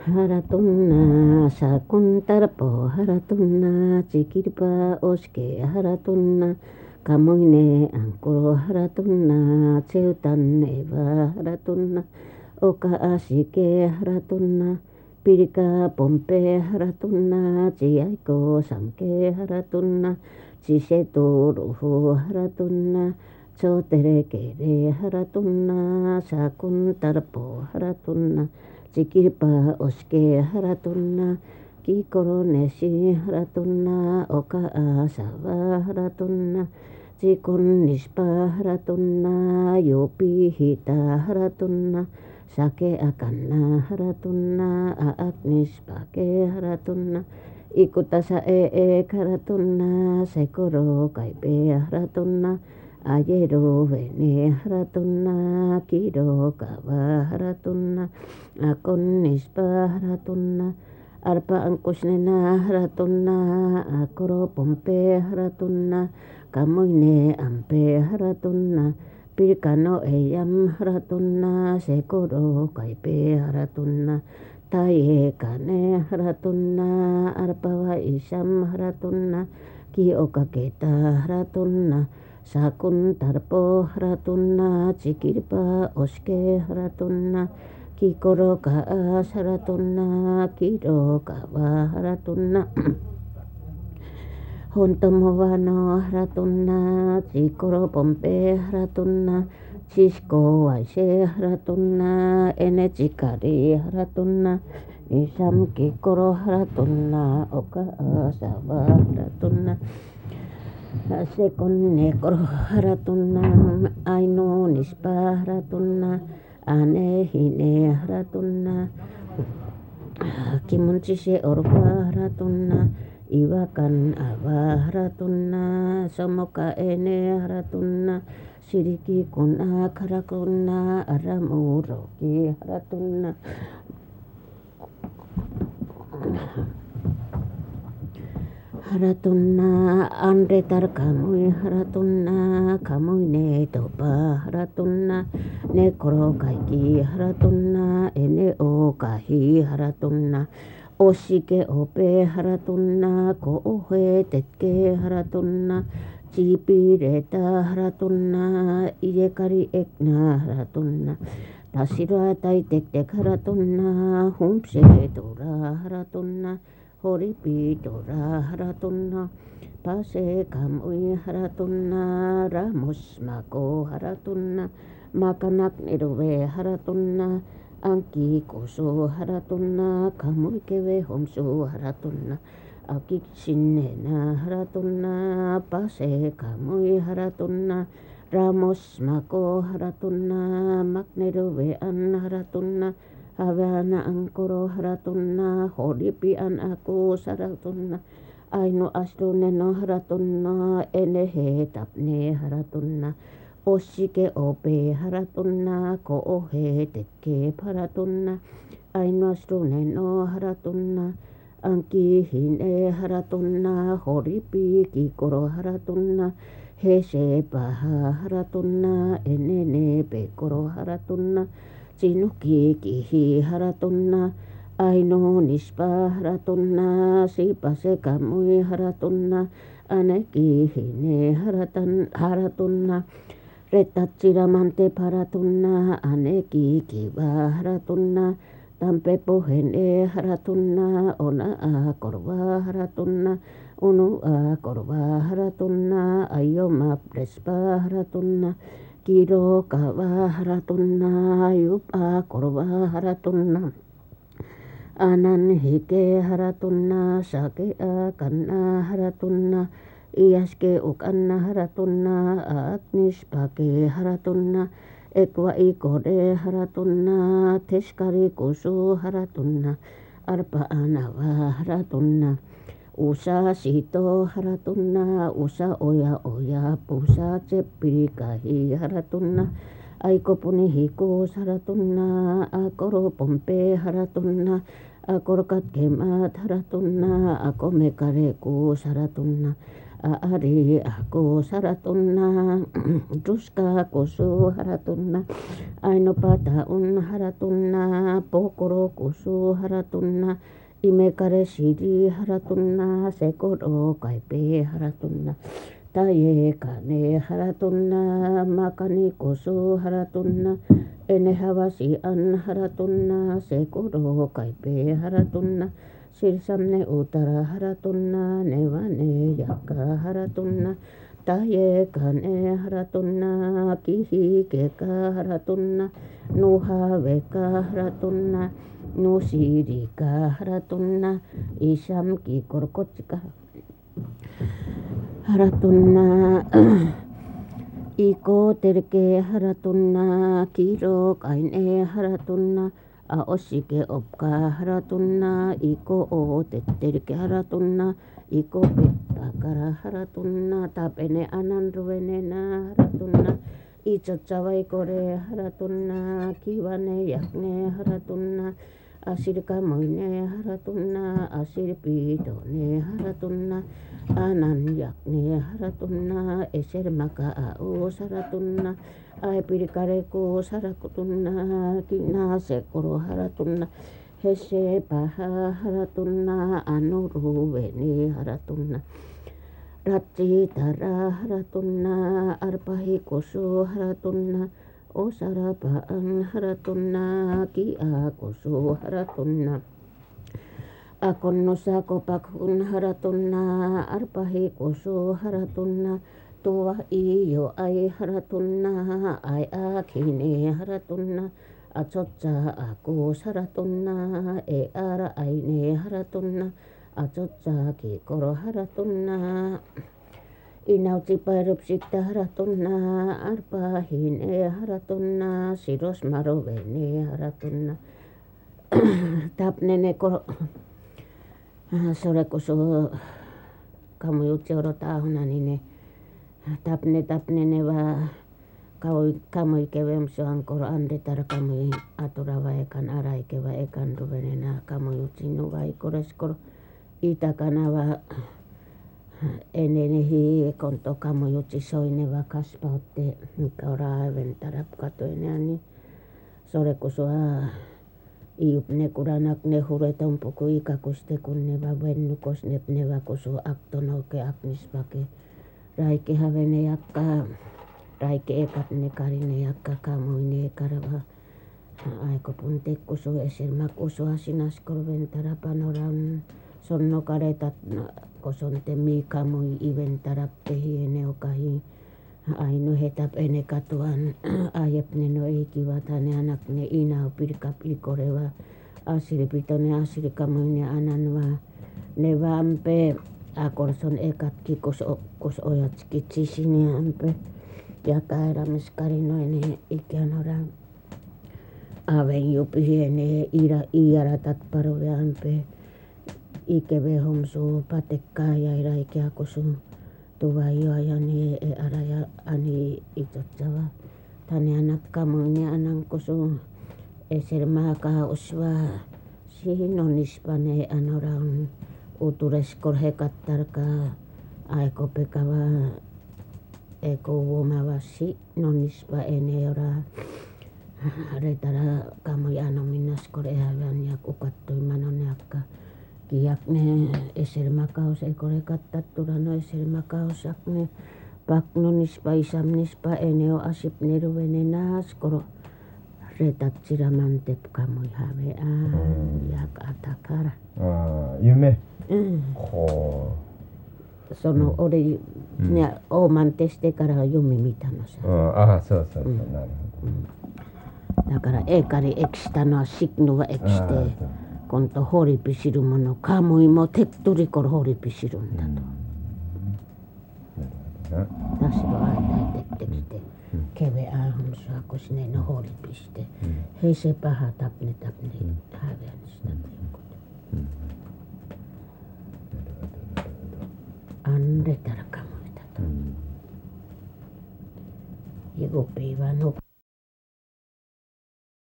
Haratunna sakuntarpo haratunna cikirpa oske haratunna kamuine angkuro haratunna ceutan eva haratunna oka asike haratunna pirika pompe haratunna ciaiko sanke haratunna cisetu ruhu haratunna cotere kere haratunna sakuntarpo haratunna Cikirpa oske haratunna kikoro nesi haratunna oka asava haratunna cikon nispa haratunna yopi hita haratunna sake akanna haratunna aak nispa ke haratunna ikutasa haratunna sekoro kaipe haratunna Ayero vene haratunna kiro kawa haratunna akon nispa haratunna arpa angkusnena haratunna akoro pompe haratunna kamuine ampe haratunna pirkano eyam haratunna sekoro kaipe haratunna taye kane haratunna arpawa isam haratunna ki okaketa haratunna Sakun tarpo haratunna cikirpa oske haratunna kikoro kaas haratunna kiro kawa haratunna hontomovano haratunna cikoro pompe haratunna cisko waise haratunna ene cikari haratunna isam kikoro haratunna oka asawa haratunna Sekon nekoro haratunna aino nispa haratunna ane hine haratunna kimuncise orpa haratunna iwakan awa haratunna somoka ene haratunna siriki kuna haratunna aramu roki haratunna Haratunna andretar kamui haratunna kamuine topa haratunna nekoro kaiki haratunna ene o kahi haratunna osike ope haratunna ko ohe tetke haratunna cipireta haratunna iyekari ekna haratunna tasira tai tek tek haratunna humpse tora haratunna Horipi tora haratunna pase kamui haratunna ramos mako haratunna makanak niruwe haratunna angki koso haratunna kamui kewe homsu haratunna akik sinnena haratunna pase kamui haratunna ramos mako haratunna makniruwe an haratunna Havana angkoro haratunna horipi an aku saratunna aino astuneno haratunna enehe tapne haratunna osike ope haratunna ko ohe teke haratunna aino astuneno haratunna angki hine haratunna horipi kikoro haratunna hese paha haratunna enene pekoro haratunna Cinuki kihi haratunna aino nispa haratunna sipase kamui haratunna aneki hine haratunna retat ciramante haratunna aneki kiba haratunna tampe pohene haratunna ona a korba haratunna unu a korba haratunna ayo map respa haratunna Kiro kawa haratunna yupa korba haratunna anan hike haratunna sake akanna haratunna iaske ukanna haratunna agnis pake haratunna ekwa ikode haratunna teskari kusu haratunna arpa anawa haratunna Usa sito haratunna usa oya oya pusa cepi kahi haratunna aiko puni hiku haratunna akoro pompe haratunna akoro katkemat haratunna ako mekareku haratunna ありあこさらとんなドゥスカこそはらとんなあいのパタウンはらとんなポコロこそはらとんなイメカレシリはらとんなセコロカイペはらとんなタイエカネはらとんなマカニこそはらとんなエネハワシアンはらとんなセコロカイペはらとんなシルサムネウタラハラトンナネワネヤカハラトンナタイエカネハラトンナキヒケカハラトンナノハウェカハラトンナノシリカハラトンナイシャムキコロコチカハラトンナイコテルケハラトンナキロカイネハラトンナあおしけおっかはらとんないこおてってるけはらとんないこぺったからはらとんなたべねあなんろべねなはらとんないちょちゃわいこれはらとんなきわねやくねはらとんなあしりかもいねはらとんなあしりぴーとねはらとんなあなんやくねはらとんなえせるまかあおさらとんなアイピリカレコサラコトンナキナセコロハラトンナヘシパハハラトンナアノルウェニハラトンナラチタラハラトンナアルパヒコソハラトンナオサラパアンハラトンナキアコソハラトンナアコンノサコパクンハラトンナアルパヒコソハラトンナとはいよあいはらとんなあいあきねはらとんなあちょっちゃあこさらとんなえあらあいねはらとんなあちょっちゃきころはらとんないなうちぱいるぷしったはらとんなあるぱひねはらとんなしろしまろべねはらとんなたぶねねころそれこそかもよちおろたほなにねtapne ne va kamu ikevem soan koro ande tar kamu atura va ekan ara ikeva ekan rubenena kamu yutsinu va ikores koro ita kana va enene hi konto kamu yutsi soine va kaspaotte kora even tarap katoine ani sore kusua iupne kuranak ne hureton puku ikakuste kunne va vennukos ne va kusu aktonoke aknis pake raike havene jakka raike ekat ne karine jakka kamuine karava aiko pun tekkusu esilma kusu asinas korventara panoran sonno karetat kosonte mi kamui iventarap tehiene okahi ainu hetap ene katuan ayep ne no ikiva tane anak ne ina pirkap ikoreva asiri pitone asiri kamuine ananva ne vampe akorson ekat kikos ojat skitsisini ampe ja kairamis karinoine ikianora aven jupihiene iaratat parove ampe ikeve homsu patekka ja iraikia kosu tuva joajani e araja ani itsotsava tane anak kamuine anan kosu esermaa kausva sihinonis-pane anoraun utures korhekattarka aiko pekava eko vomavasi nonispa eneora retara kamu ano minas korehavan jak ukattui manoniakka kiakne eselmakaus ekorekattaturano eselmakaus akne paknonispa isamnispa eneo asip neruvenenas koro retat siramantep kamu havean jak atakara 夢、 ほうその俺ねオーマンテしてから夢見たのさああそうそうそう、なるほどだからエカリエキしたのはシクヌはエキして今度ホリピシルものカムイもテクトリコルホリピシルんだと私はあいたいてきてケベアンハムスはこしねのホリピしてヘセパハタプネタプネハーベアにしたということアンレタラカムイだとイゴピーはの